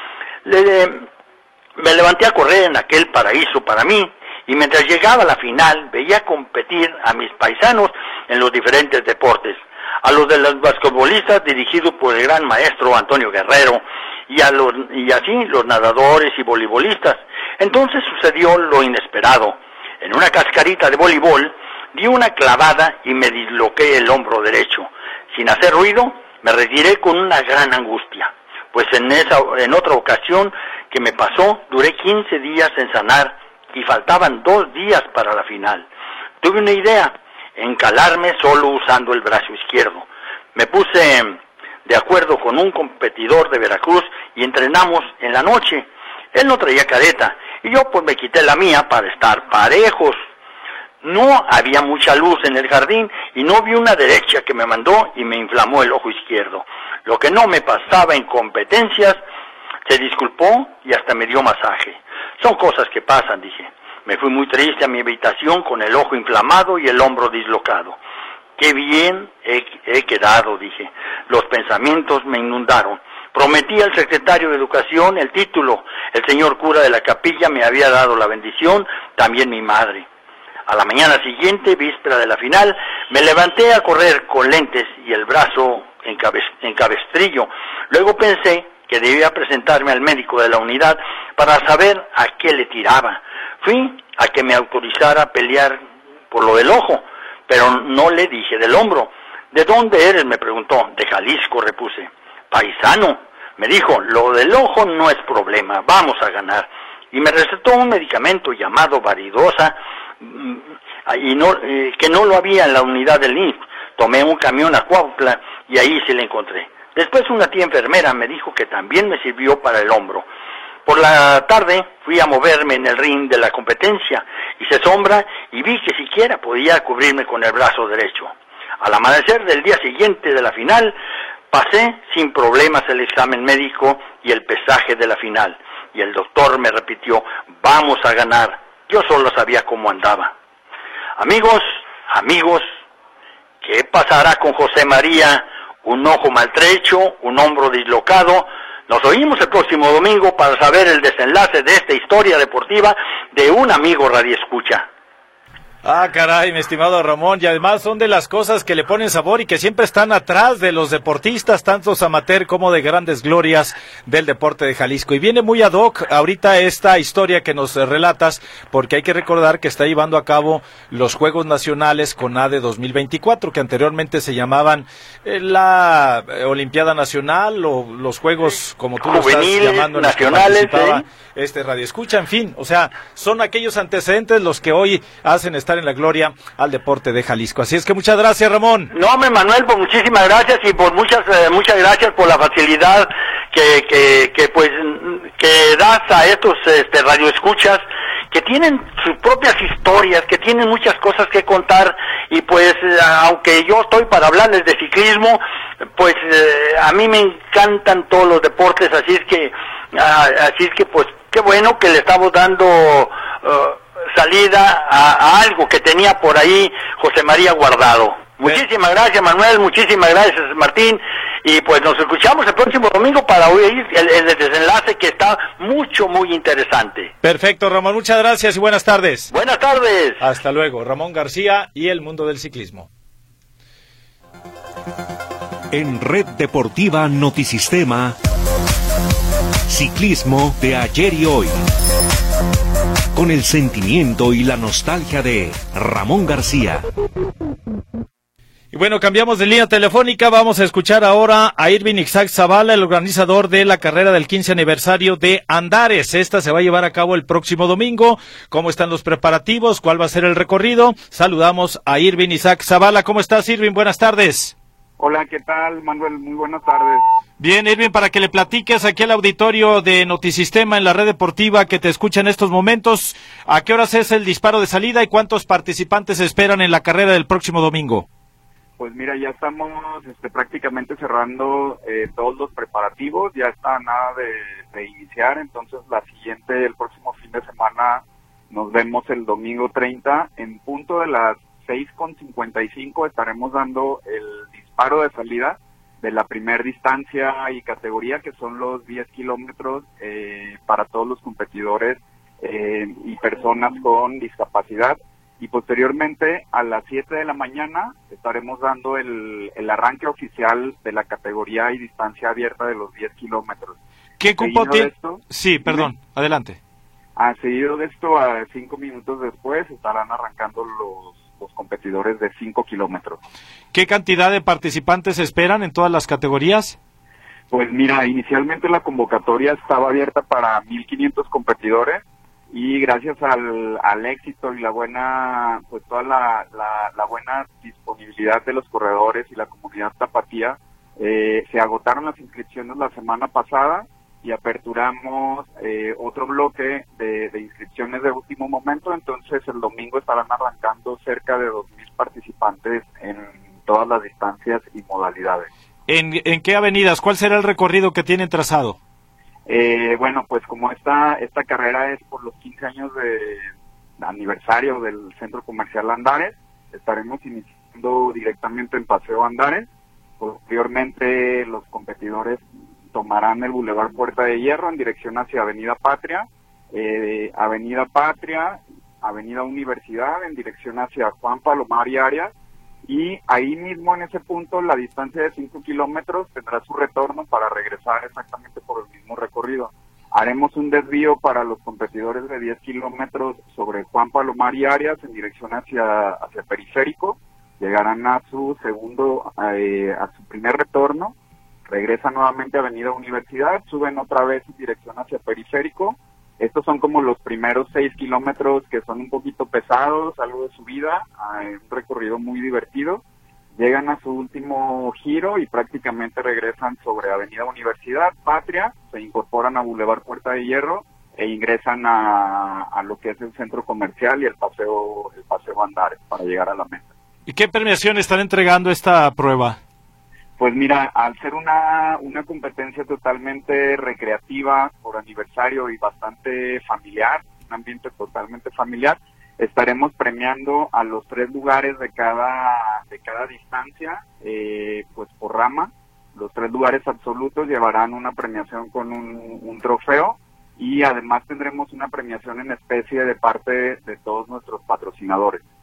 Le, me levanté a correr en aquel paraíso para mí y mientras llegaba a la final veía competir a mis paisanos en los diferentes deportes. A los de los basquetbolistas dirigidos por el gran maestro Antonio Guerrero y, a los, y así los nadadores y voleibolistas. Entonces sucedió lo inesperado. En una cascarita de voleibol di una clavada y me disloqué el hombro derecho. Sin hacer ruido me retiré con una gran angustia, pues en, esa, en otra ocasión que me pasó duré quince días en sanar y faltaban dos días para la final. Tuve una idea, encalarme solo usando el brazo izquierdo. Me puse de acuerdo con un competidor de Veracruz y entrenamos en la noche. Él no traía careta y yo pues me quité la mía para estar parejos. No había mucha luz en el jardín y no vi una derecha que me mandó y me inflamó el ojo izquierdo. Lo que no me pasaba en competencias, se disculpó y hasta me dio masaje. Son cosas que pasan, dije. Me fui muy triste a mi habitación con el ojo inflamado y el hombro dislocado. Qué bien he, he quedado, dije. Los pensamientos me inundaron. Prometí al secretario de Educación el título. El señor cura de la capilla me había dado la bendición, también mi madre. A la mañana siguiente, víspera de la final, me levanté a correr con lentes y el brazo en, cabe, en cabestrillo. Luego pensé que debía presentarme al médico de la unidad para saber a qué le tiraba. Fui a que me autorizara a pelear por lo del ojo, pero no le dije del hombro. ¿De dónde eres?, me preguntó. De Jalisco, repuse. Paisano, me dijo, lo del ojo no es problema, vamos a ganar. Y me recetó un medicamento llamado Varidosa, y no, eh, que no lo había en la unidad del I M S S. Tomé un camión a Cuautla y ahí se le encontré. Después una tía enfermera me dijo que también me sirvió para el hombro. Por la tarde fui a moverme en el ring de la competencia, hice sombra y vi que siquiera podía cubrirme con el brazo derecho. Al amanecer del día siguiente de la final, pasé sin problemas el examen médico y el pesaje de la final. Y el doctor me repitió, vamos a ganar. Yo solo sabía cómo andaba. Amigos, amigos, ¿qué pasará con José María? Un ojo maltrecho, un hombro dislocado. Nos oímos el próximo domingo para saber el desenlace de esta historia deportiva de un amigo radioescucha. Ah, caray, mi estimado Ramón, y además son de las cosas que le ponen sabor y que siempre están atrás de los deportistas, tantos amateur como de grandes glorias del deporte de Jalisco. Y viene muy ad hoc ahorita esta historia que nos relatas, porque hay que recordar que está llevando a cabo los Juegos Nacionales CONADE dos mil veinticuatro, que anteriormente se llamaban eh, la Olimpiada Nacional o los Juegos, como tú lo estás llamando, en los que participaba ¿eh? este Radio Escucha, en fin, o sea, son aquellos antecedentes los que hoy hacen estar en la gloria al deporte de Jalisco. Así es que muchas gracias, Ramón. No, hombre, Manuel, pues muchísimas gracias y por muchas eh, muchas gracias por la facilidad que que que pues que das a estos este radioescuchas que tienen sus propias historias, que tienen muchas cosas que contar y pues eh, aunque yo estoy para hablarles de ciclismo, pues eh, a mí me encantan todos los deportes, así es que ah, así es que pues qué bueno que le estamos dando uh, salida a, a algo que tenía por ahí José María Guardado. Muchísimas gracias, Manuel, muchísimas gracias, Martín, y pues nos escuchamos el próximo domingo para oír el, el desenlace que está mucho, muy interesante. Perfecto, Ramón, muchas gracias y buenas tardes. Buenas tardes. Hasta luego, Ramón García y el mundo del ciclismo. En Red Deportiva Notisistema, ciclismo de ayer y hoy, con el sentimiento y la nostalgia de Ramón García. Y bueno, cambiamos de línea telefónica, vamos a escuchar ahora a Irving Isaac Zavala, el organizador de la carrera del quince aniversario de Andares. Esta se va a llevar a cabo el próximo domingo. ¿Cómo están los preparativos? ¿Cuál va a ser el recorrido? Saludamos a Irving Isaac Zavala. ¿Cómo estás, Irving? Buenas tardes. Hola, ¿qué tal, Manuel? Muy buenas tardes. Bien, Irving, para que le platiques aquí al auditorio de Notisistema en la red deportiva que te escucha en estos momentos, ¿a qué horas es el disparo de salida y cuántos participantes esperan en la carrera del próximo domingo? Pues mira, ya estamos este, prácticamente cerrando eh, todos los preparativos, ya está nada de, de iniciar, entonces la siguiente, el próximo fin de semana, nos vemos el domingo treinta, en punto de las seis con cincuenta y cinco estaremos dando el disparo de salida de la primer distancia y categoría, que son los diez kilómetros eh, para todos los competidores eh, y personas con discapacidad. Y posteriormente, a las siete de la mañana, estaremos dando el, el arranque oficial de la categoría y distancia abierta de los diez kilómetros. ¿Qué cupo tiene? Sí, perdón, dime. Adelante. Ah, seguido de esto, a cinco minutos después, estarán arrancando los, los competidores de cinco kilómetros. ¿Qué cantidad de participantes esperan en todas las categorías? Pues mira, inicialmente la convocatoria estaba abierta para mil quinientos competidores, y gracias al, al éxito y la buena, pues toda la, la, la buena disponibilidad de los corredores y la comunidad tapatía, eh, se agotaron las inscripciones la semana pasada y aperturamos eh, otro bloque de, de inscripciones de último momento. Entonces el domingo estarán arrancando cerca de dos mil participantes en todas las distancias y modalidades. ¿En, en qué avenidas? ¿Cuál será el recorrido que tienen trazado? Eh, bueno, pues como esta esta carrera es por los quince años de, de aniversario del Centro Comercial Andares, estaremos iniciando directamente en Paseo Andares. Posteriormente los competidores tomarán el Boulevard Puerta de Hierro en dirección hacia Avenida Patria, eh, Avenida Patria, Avenida Universidad en dirección hacia Juan Palomar y Arias, y ahí mismo en ese punto la distancia de cinco kilómetros tendrá su retorno para regresar exactamente por el mismo recorrido. Haremos un desvío para los competidores de diez kilómetros sobre Juan Palomar y Arias en dirección hacia, hacia Periférico, llegarán a su segundo, eh, a su primer retorno, regresan nuevamente a Avenida Universidad, suben otra vez en dirección hacia Periférico. Estos son como los primeros seis kilómetros que son un poquito pesados, algo de subida, un recorrido muy divertido. Llegan a su último giro y prácticamente regresan sobre Avenida Universidad, Patria, se incorporan a Boulevard Puerta de Hierro e ingresan a, a lo que es el centro comercial y el paseo, el paseo Andares para llegar a la meta. ¿Y qué premiación están entregando esta prueba? Pues mira, al ser una, una competencia totalmente recreativa por aniversario y bastante familiar, un ambiente totalmente familiar, estaremos premiando a los tres lugares de cada de cada distancia, eh, pues por rama. Los tres lugares absolutos llevarán una premiación con un, un trofeo y además tendremos una premiación en especie de parte de todos nuestros patrocinadores.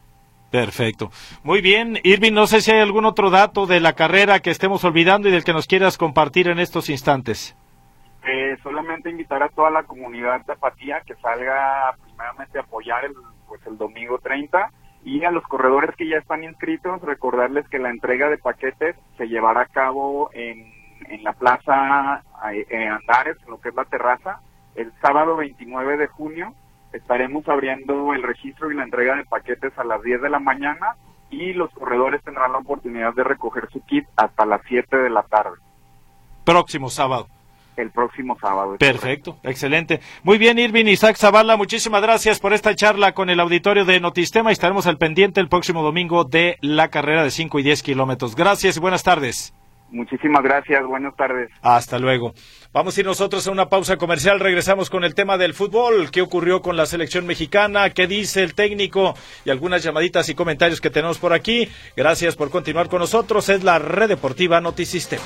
Perfecto. Muy bien, Irving, no sé si hay algún otro dato de la carrera que estemos olvidando y del que nos quieras compartir en estos instantes. Eh, solamente invitar a toda la comunidad tapatía que salga primeramente a apoyar el, pues, el domingo treinta, y a los corredores que ya están inscritos, recordarles que la entrega de paquetes se llevará a cabo en, en la plaza eh, Andares, en lo que es la terraza, el sábado veintinueve de junio. Estaremos abriendo el registro y la entrega de paquetes a las diez de la mañana, y los corredores tendrán la oportunidad de recoger su kit hasta las siete de la tarde. Próximo sábado. El próximo sábado. Perfecto, correcto. Excelente. Muy bien, Irving. Isaac Zavala, muchísimas gracias por esta charla con el auditorio de Notistema, y estaremos al pendiente el próximo domingo de la carrera de cinco y diez kilómetros. Gracias y buenas tardes. Muchísimas gracias, buenas tardes. Hasta luego. Vamos a ir nosotros a una pausa comercial, regresamos con el tema del fútbol, qué ocurrió con la selección mexicana, qué dice el técnico y algunas llamaditas y comentarios que tenemos por aquí. Gracias por continuar con nosotros, es la Red Deportiva Notisistema.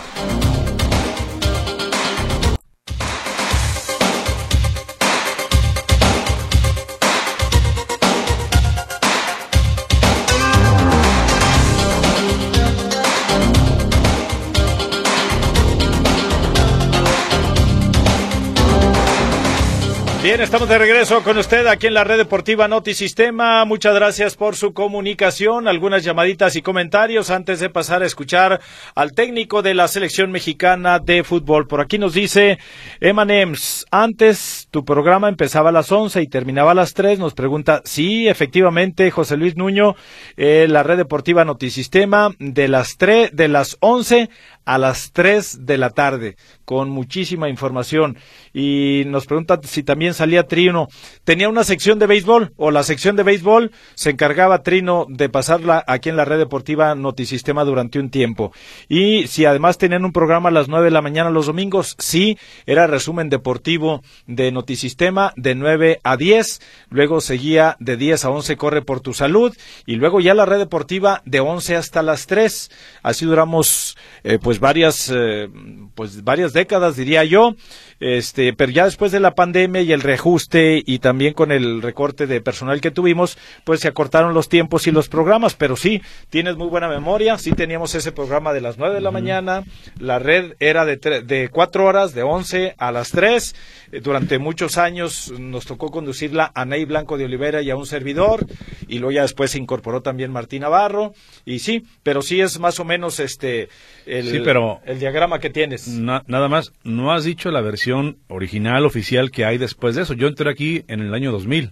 Bien, estamos de regreso con usted aquí en la Red Deportiva Notisistema. Muchas gracias por su comunicación, algunas llamaditas y comentarios antes de pasar a escuchar al técnico de la selección mexicana de fútbol. Por aquí nos dice Emanems, antes tu programa empezaba a las once y terminaba a las tres. Nos pregunta, sí, efectivamente, José Luis Nuño, eh, la Red Deportiva Notisistema, de las tres, de las once a las tres de la tarde, con muchísima información. Y nos pregunta si también salía Trino. Tenía una sección de béisbol, o la sección de béisbol se encargaba Trino de pasarla aquí en la Red Deportiva Notisistema durante un tiempo. Y si además tenían un programa a las nueve de la mañana los domingos, sí, era resumen deportivo de Notisistema de nueve a diez, luego seguía de diez a once Corre por tu Salud, y luego ya la Red Deportiva de once hasta las tres. Así duramos eh, pues varias eh, pues varias décadas, diría yo. Este, pero ya después de la pandemia y el reajuste y también con el recorte de personal que tuvimos, pues se acortaron los tiempos y los programas, pero sí, tienes muy buena memoria, sí teníamos ese programa de las nueve de la uh-huh. mañana, la red era de, tre- de cuatro horas, de once a las tres, eh, durante muchos años nos tocó conducirla a Ney Blanco de Olivera y a un servidor, y luego ya después se incorporó también Martín Navarro, y sí, pero sí es más o menos este el, sí, pero el diagrama que tienes. Na- nada más, no has dicho la versión original, oficial que hay después de eso. Yo entré aquí en el año dos mil,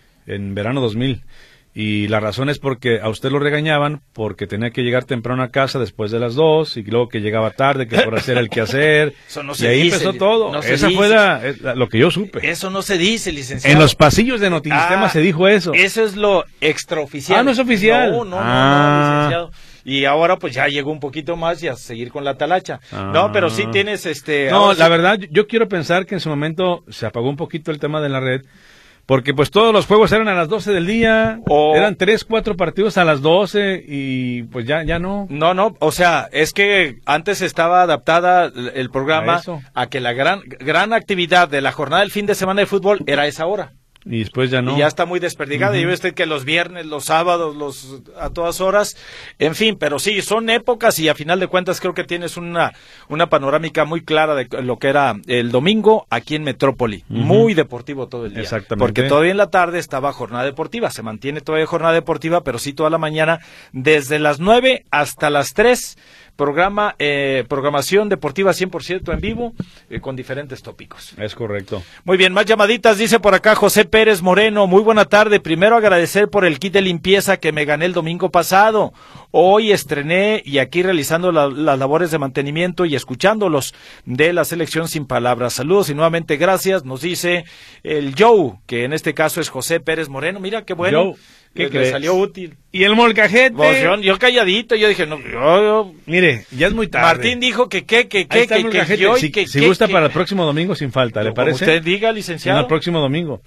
en verano dos mil, y la razón es porque a usted lo regañaban porque tenía que llegar temprano a casa después de las dos, y luego que llegaba tarde, que por hacer el quehacer. Eso no y se ahí dice, empezó todo. No Esa fue la, la, lo que yo supe. Eso no se dice, licenciado. En los pasillos de Notisistema ah, se dijo eso. Eso es lo extraoficial. Ah, no es oficial. No, no, ah. no, no, licenciado. Y ahora pues ya llegó un poquito más y a seguir con la talacha. Ah. No, pero sí tienes este... No, la sí... verdad, yo quiero pensar que en su momento se apagó un poquito el tema de la red, porque pues todos los juegos eran a las doce del día, o... eran tres, cuatro partidos a las doce y pues ya, ya no. No, no, o sea, es que antes estaba adaptada el programa a, a que la gran, gran actividad de la jornada del fin de semana de fútbol era esa hora. Y después ya no. Y ya está muy desperdigada. Uh-huh. Y ve usted que los viernes, los sábados, los a todas horas, en fin, pero sí, son épocas y a final de cuentas creo que tienes una una panorámica muy clara de lo que era el domingo aquí en Metrópoli. Uh-huh. Muy deportivo todo el día. Exactamente. Porque todavía en la tarde estaba jornada deportiva, se mantiene todavía jornada deportiva, pero sí toda la mañana, desde las nueve hasta las tres, programa eh, programación deportiva cien por ciento en vivo, eh, con diferentes tópicos. Es correcto. Muy bien, más llamaditas, dice por acá José Pérez Moreno, muy buena tarde, primero agradecer por el kit de limpieza que me gané el domingo pasado, hoy estrené y aquí realizando la, las labores de mantenimiento y escuchándolos de la selección sin palabras, saludos y nuevamente gracias, nos dice el Joe, que en este caso es José Pérez Moreno, mira qué bueno. Joe. ¿Qué le crees? Salió útil. ¿Y el molcajete? Pues yo, yo calladito, yo dije, no, yo, yo... Mire, ya es muy tarde. Martín dijo que qué, que qué, que, que, que yo... Si, que, si que, gusta que... para el próximo domingo sin falta, ¿le parece? Como usted diga, licenciado. Sí, el próximo domingo.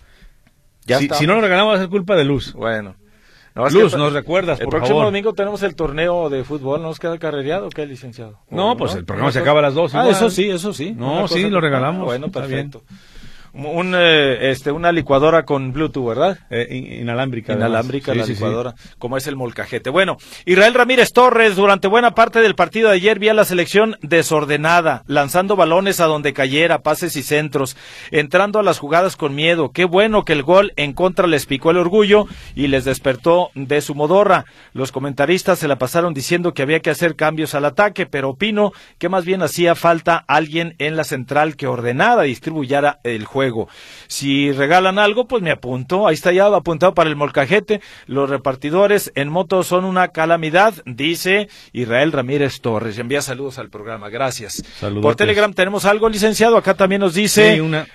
Ya si, está. si no lo regalamos va a ser culpa de Luz. Bueno. No, Luz, que, nos recuerdas, por favor. El próximo favor. domingo tenemos el torneo de fútbol, ¿no nos queda carrereado o qué, licenciado? No, ¿O pues no? el programa se acaba a las dos. Ah, igual. eso sí, eso sí. No, sí, lo regalamos. Ah, bueno, perfecto. un, eh, este, una licuadora con Bluetooth, ¿verdad? Eh, inalámbrica. Inalámbrica sí, la sí, licuadora, sí. como es el molcajete. Bueno, Israel Ramírez Torres, durante buena parte del partido de ayer vi a la selección desordenada, lanzando balones a donde cayera, pases y centros, entrando a las jugadas con miedo. Qué bueno que el gol en contra les picó el orgullo y les despertó de su modorra. Los comentaristas se la pasaron diciendo que había que hacer cambios al ataque, pero opino que más bien hacía falta alguien en la central que ordenara y distribuyera el juego. Si regalan algo, pues me apunto. Ahí está ya apuntado para el molcajete. Los repartidores en moto son una calamidad, dice Israel Ramírez Torres. Envía saludos al programa, gracias. Saludotes. Por Telegram tenemos algo, licenciado. Acá también nos dice sí, una...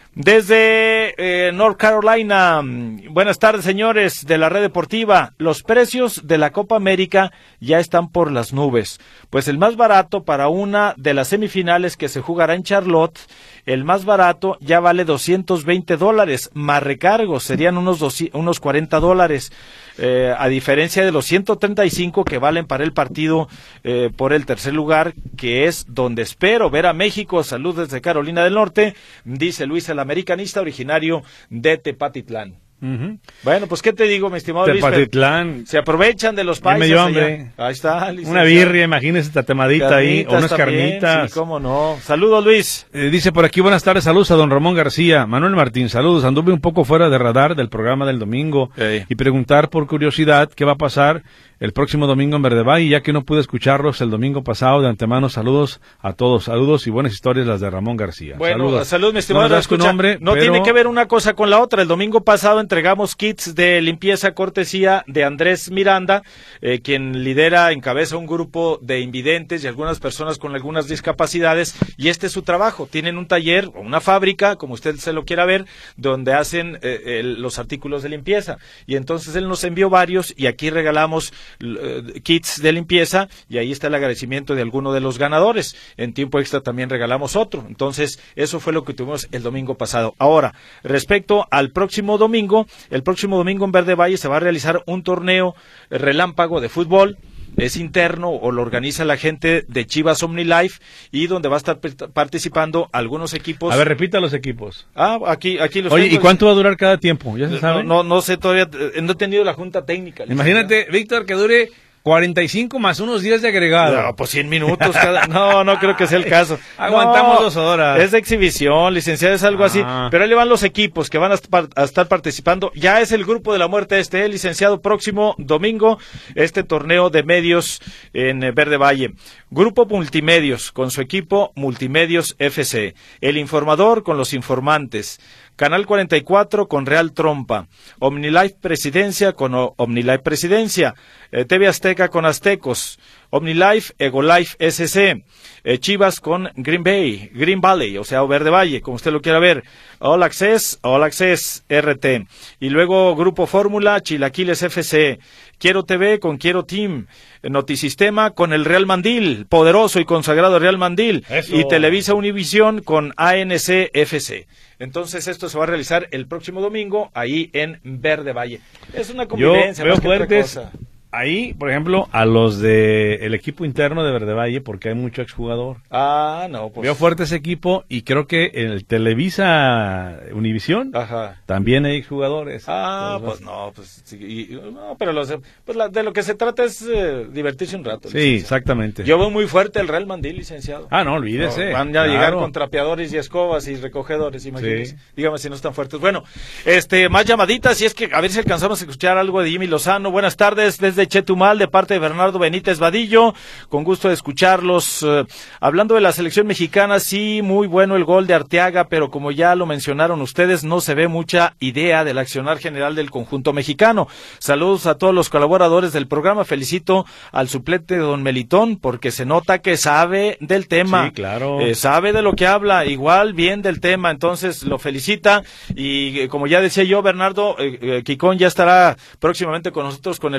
desde eh, North Carolina. Buenas tardes, señores de la Red Deportiva. Los precios de la Copa América ya están por las nubes. Pues el más barato para una de las semifinales que se jugará en Charlotte, el más barato ya vale doscientos veinte dólares, más recargos serían unos, doscientos, unos cuarenta dólares, eh, a diferencia de los ciento treinta y cinco que valen para el partido eh, por el tercer lugar, que es donde espero ver a México. Salud desde Carolina del Norte, dice Luis el americanista, originario de Tepatitlán. Uh-huh. Bueno, pues qué te digo, mi estimado Tepatitlán. Luis, se aprovechan de los países. Me dio hambre. Ahí está, una birria, imagínese esta temadita ahí, o unas también, carnitas. Sí, cómo no. Saludos, Luis. Eh, dice por aquí, buenas tardes, saludos a don Ramón García. Manuel Martín, saludos. Anduve un poco fuera de radar del programa del domingo hey. y preguntar por curiosidad qué va a pasar el próximo domingo en Verde Valle, ya que no pude escucharlos el domingo pasado. De antemano, saludos a todos, saludos y buenas historias las de Ramón García. Bueno, saludos, salud, mi estimado. No, das tu nombre, no pero... tiene que ver una cosa con la otra. El domingo pasado entregamos kits de limpieza cortesía de Andrés Miranda, eh, quien lidera, encabeza un grupo de invidentes y algunas personas con algunas discapacidades, y este es su trabajo. Tienen un taller o una fábrica, como usted se lo quiera ver, donde hacen eh, el, los artículos de limpieza. Y entonces él nos envió varios y aquí regalamos eh, kits de limpieza, y ahí está el agradecimiento de alguno de los ganadores. En tiempo extra también regalamos otro. Entonces, eso fue lo que tuvimos el domingo pasado. Ahora, respecto al próximo domingo, el próximo domingo en Verde Valle se va a realizar un torneo relámpago de fútbol. Es interno o lo organiza la gente de Chivas OmniLife, y donde va a estar participando algunos equipos. A ver, repita los equipos. Ah, aquí, aquí los Oye, tengo. ¿y cuánto va a durar cada tiempo? ¿Ya se sabe? No, no, no sé todavía, no he tenido la junta técnica. Imagínate, Víctor, que dure cuarenta y cinco más unos días de agregado. No, pues cien minutos cada... No, no creo que sea el caso. Aguantamos no, dos horas. Es de exhibición, licenciado, es algo ah. así. Pero ahí le van los equipos que van a, a estar participando. Ya es el grupo de la muerte este, ¿eh? Licenciado, próximo domingo, este torneo de medios en Verde Valle. Grupo Multimedios, con su equipo Multimedios F C. El Informador con los informantes. Canal cuarenta y cuatro con Real Trompa, OmniLife Presidencia con o, OmniLife Presidencia, eh, T V Azteca con Aztecos, OmniLife, EgoLife S C, eh, Chivas con Green Bay, Green Valley, o sea, o Verde Valle, como usted lo quiera ver, All Access, All Access R T, y luego Grupo Fórmula, Chilaquiles F C, Quiero T V con Quiero Team, Notisistema con el Real Mandil, poderoso y consagrado Real Mandil, Eso. y Televisa Univisión con A N C F C. Entonces esto se va a realizar el próximo domingo ahí en Verde Valle. Es una convivencia. Yo veo más que fuertes otra cosa. Ahí, por ejemplo, a los de el equipo interno de Verde Valle, porque hay mucho exjugador. Ah, no, pues. Veo fuerte ese equipo, y creo que en el Televisa Univisión Ajá. también hay exjugadores. Ah, pues, pues no, pues sí, y, no, pero los, pues la, de lo que se trata es eh, divertirse un rato. Sí, licenciado. Exactamente. Yo veo muy fuerte el Real Mandil, licenciado. Ah, no, olvídese. No, van a claro. llegar con trapeadores y escobas y recogedores, imagínense. Sí. Dígame si no están fuertes. Bueno, este, más llamaditas, y es que a ver si alcanzamos a escuchar algo de Jimmy Lozano. Buenas tardes desde Chetumal, de parte de Bernardo Benítez Vadillo, con gusto de escucharlos. Eh, hablando de la selección mexicana, sí, muy bueno el gol de Arteaga, pero como ya lo mencionaron ustedes, no se ve mucha idea del accionar general del conjunto mexicano. Saludos a todos los colaboradores del programa, felicito al suplente don Melitón, porque se nota que sabe del tema. Sí, claro. Eh, sabe de lo que habla, igual bien del tema, entonces lo felicita, y eh, como ya decía yo, Bernardo, eh, eh, Quicón ya estará próximamente con nosotros con el fútbol americano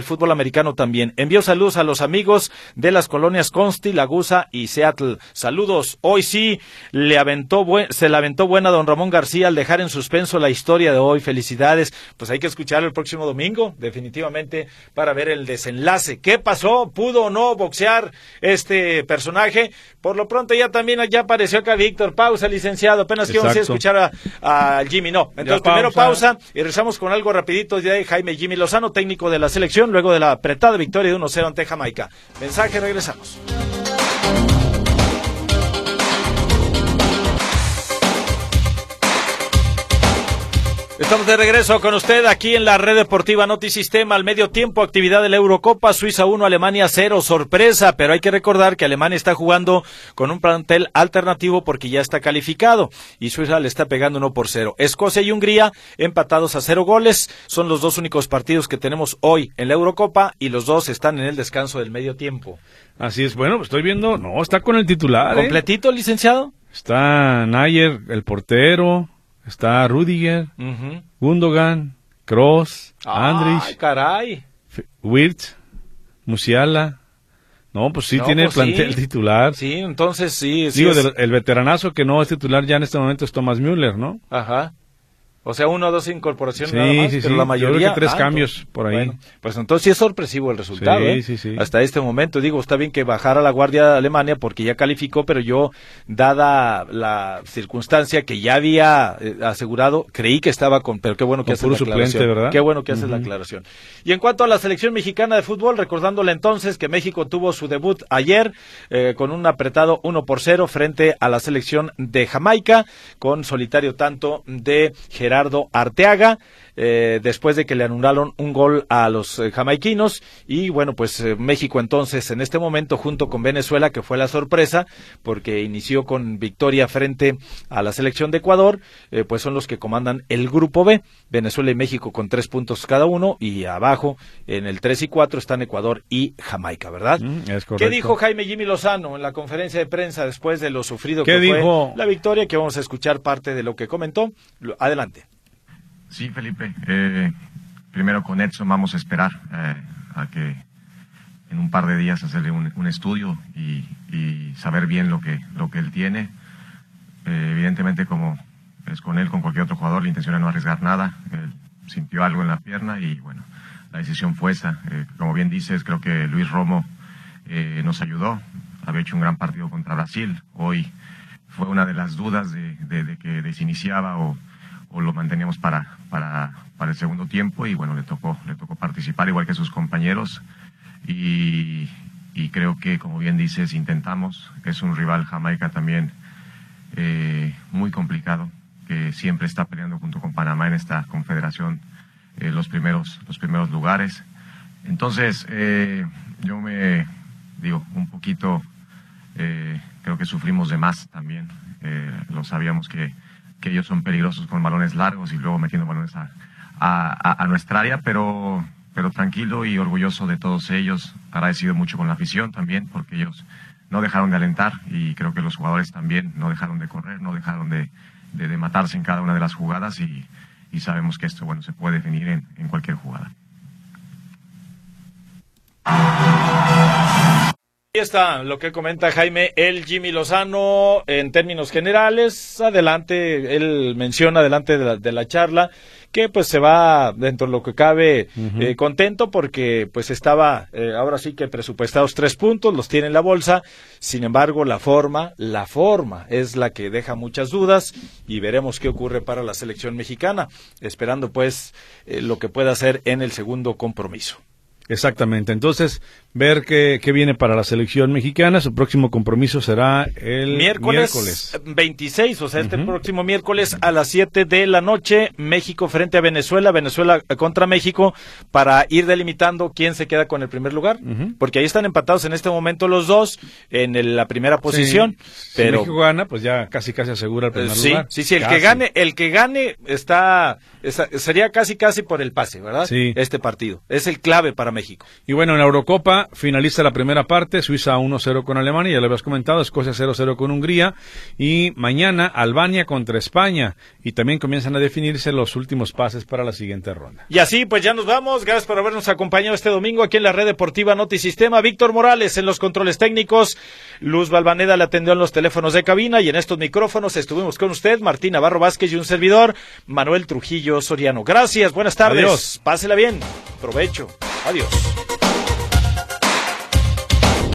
americano también. Envío saludos a los amigos de las colonias Consti, Lagusa y Seattle. Saludos. Hoy sí le aventó buen, se la aventó buena don Ramón García al dejar en suspenso la historia de hoy. Felicidades. Pues hay que escucharlo el próximo domingo, definitivamente, para ver el desenlace. ¿Qué pasó? ¿Pudo o no boxear este personaje? Por lo pronto ya también ya apareció acá Víctor. Pausa, licenciado. Apenas que vamos a escuchar a, a Jimmy. No. Entonces ya primero pausa. pausa y regresamos con algo rapidito de Jaime Jimmy Lozano, técnico de la selección, luego de la apretada victoria de uno cero ante Jamaica. Mensaje, regresamos. Estamos de regreso con usted aquí en la red deportiva Notisistema. Al medio tiempo, actividad de la Eurocopa, Suiza uno, Alemania cero, sorpresa, pero hay que recordar que Alemania está jugando con un plantel alternativo porque ya está calificado y Suiza le está pegando uno por cero. Escocia y Hungría empatados a cero goles, son los dos únicos partidos que tenemos hoy en la Eurocopa y los dos están en el descanso del medio tiempo. Así es, bueno, estoy viendo, no, está con el titular. ¿Completito, ¿eh? Licenciado? Está Neuer, el portero. Está Rudiger, uh-huh. Gundogan, Kroos, Andrich, ¡ay, caray! Wirtz, Musiala. No, pues sí no, tiene pues plantel sí. titular. Sí, entonces sí. Digo, sí es... del, el veteranazo que no es titular ya en este momento es Thomas Müller, ¿no? Ajá. O sea, uno o dos incorporaciones sí, nada más, sí, pero sí. la mayoría... Yo creo que tres tanto. cambios por ahí. Bueno, pues entonces sí es sorpresivo el resultado, sí, ¿eh? Sí, sí. Hasta este momento, digo, está bien que bajara la guardia de Alemania porque ya calificó, pero yo, dada la circunstancia que ya había eh, asegurado, creí que estaba con... Pero qué bueno que haces la aclaración. Suplente, ¿verdad? Qué bueno que haces uh-huh. la aclaración. Y en cuanto a la selección mexicana de fútbol, recordándole entonces que México tuvo su debut ayer eh, con un apretado uno por cero frente a la selección de Jamaica, con solitario tanto de Gerardo Arteaga. Eh, después de que le anularon un gol a los eh, jamaiquinos y bueno pues eh, México entonces en este momento junto con Venezuela, que fue la sorpresa porque inició con victoria frente a la selección de Ecuador, eh, pues son los que comandan el grupo B, Venezuela y México con tres puntos cada uno y abajo en el tres y cuatro están Ecuador y Jamaica, ¿verdad? Mm, es correcto. ¿Qué dijo Jaime Jimmy Lozano en la conferencia de prensa después de lo sufrido ¿Qué que dijo? fue la victoria? Que vamos a escuchar parte de lo que comentó. Adelante. Sí, Felipe. Eh, primero con Edson vamos a esperar eh, a que en un par de días hacerle un, un estudio y, y saber bien lo que, lo que él tiene. Eh, evidentemente, como es con él, con cualquier otro jugador, la intención es no arriesgar nada. Él sintió algo en la pierna y bueno, la decisión fue esa. Eh, como bien dices, creo que Luis Romo eh, nos ayudó. Había hecho un gran partido contra Brasil. Hoy fue una de las dudas de, de, de que desiniciaba o o lo manteníamos para, para, para el segundo tiempo y bueno, le tocó, le tocó participar igual que sus compañeros y, y creo que, como bien dices, intentamos. Es un rival, Jamaica, también eh, muy complicado, que siempre está peleando junto con Panamá en esta confederación eh, los primeros, los primeros lugares. Entonces, eh, yo me digo, un poquito, eh, creo que sufrimos de más también. Eh, lo sabíamos que que ellos son peligrosos con balones largos y luego metiendo balones a, a, a nuestra área, pero, pero tranquilo y orgulloso de todos ellos, agradecido mucho con la afición también, porque ellos no dejaron de alentar y creo que los jugadores también no dejaron de correr, no dejaron de, de, de matarse en cada una de las jugadas y, y sabemos que esto bueno se puede definir en, en cualquier jugada. Ahí está lo que comenta Jaime, el Jimmy Lozano en términos generales. Adelante, él menciona adelante de la, de la charla que pues se va dentro de lo que cabe uh-huh. eh, contento porque pues estaba eh, ahora sí que presupuestados tres puntos, los tiene en la bolsa. Sin embargo, la forma, la forma es la que deja muchas dudas y veremos qué ocurre para la selección mexicana, esperando pues eh, lo que pueda hacer en el segundo compromiso. Exactamente, entonces ver qué, qué viene para la selección mexicana. Su próximo compromiso será el miércoles, miércoles. veintiséis, o sea, este uh-huh. próximo miércoles a las siete de la noche, México frente a Venezuela, Venezuela contra México, para ir delimitando quién se queda con el primer lugar, uh-huh. porque ahí están empatados en este momento los dos en el, la primera posición. Sí. Pero si México gana, pues ya casi casi asegura el primer sí, lugar. Sí, sí, el casi. que gane, el que gane está, está sería casi casi por el pase, ¿verdad? Sí. Este partido es el clave para México. Y bueno, en la Eurocopa ya finaliza la primera parte, Suiza uno cero con Alemania, ya lo habías comentado, Escocia cero cero con Hungría, y mañana Albania contra España, y también comienzan a definirse los últimos pases para la siguiente ronda. Y así pues ya nos vamos, gracias por habernos acompañado este domingo aquí en la Red Deportiva Notisistema. Víctor Morales en los controles técnicos, Luz Balvaneda le atendió en los teléfonos de cabina, y en estos micrófonos estuvimos con usted, Martín Navarro Vázquez, y un servidor, Manuel Trujillo Soriano. Gracias, buenas tardes. Adiós. Pásela bien, provecho, adiós.